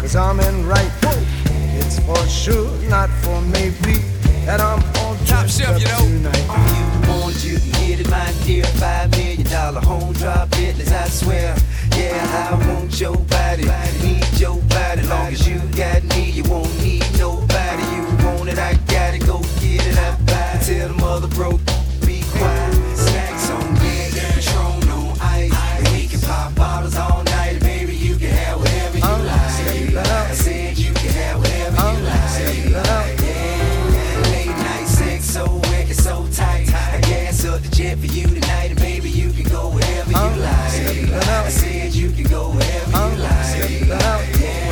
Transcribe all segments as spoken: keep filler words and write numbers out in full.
cause I'm in right. It's for sure, not for maybe, that I'm all Top dressed shelf, up you know. tonight. You want, you can get it, my dear. Five million dollar home drop business, I swear. Yeah, I want your body, need your body. Long as you got me, you won't need nobody. You want it, I got it, go get it, I buy it. Tell the mother broke, be quiet. Snacks on deck, Patron on ice. And we can pop bottles all night, baby. You can have whatever you I'm like. stepping out. I said you can have whatever I'm you like. stepping out. Yeah, late night sex, so wicked, so tight. I gas up the jet for you tonight, and baby, you can go wherever you I'm like. stepping out. I said you can go wherever I'm you like. stepping out.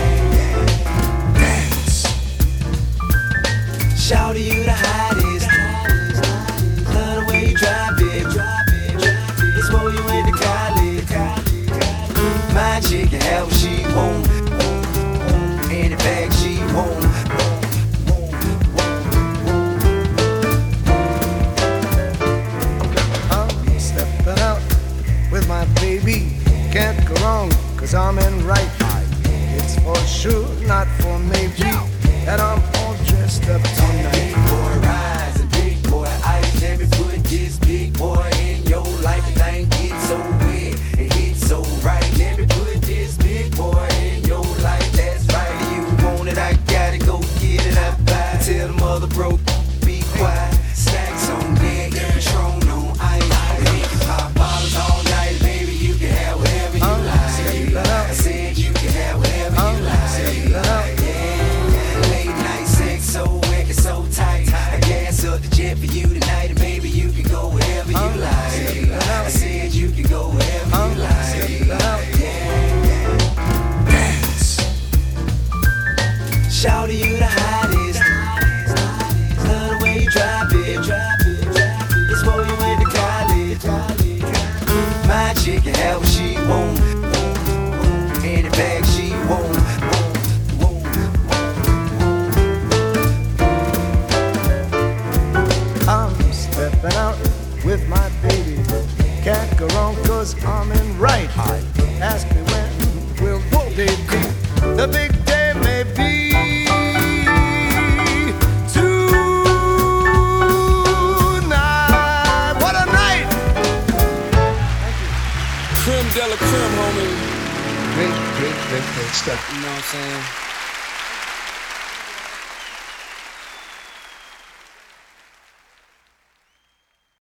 Shout you the hottest. Love the way you drop it. It's for you in the college. My chick can have what she want. Any bag she want. I'm stepping out with my baby. Can't go wrong, cause I'm in right. It's for sure, not for maybe, that I'm all dressed up Big tonight. boy rise and big boy ice. Let me put this big boy in your life. The thing gets so wet and hits so right. Let me put this big boy in your life. That's right. You want it, I got it. Go get it, I buy it. Tell the mother broke, be quiet. Snacks on deck, Patron on ice. And we can pop bottles all night, baby. You can have whatever you I'm like. stepping out. I said you can have whatever you I'm like. stepping out. Yeah, late night sex, so wicked, so tight. I gas up the jet for you tonight, and baby, you can go wherever you I'm like. stepping out. I said you can go wherever I'm you like. stepping out. Shout you the hottest. Love the way you drop it. It's for you in the college. My chick can have what she want. Any bag she want. I'm stepping out with my baby. Can't go wrong, cause I'm in right. Ask me when will the day be? The big day may be tonight. What a night! Creme de la creme, homie. Great, great, great, great stuff. You know what I'm saying?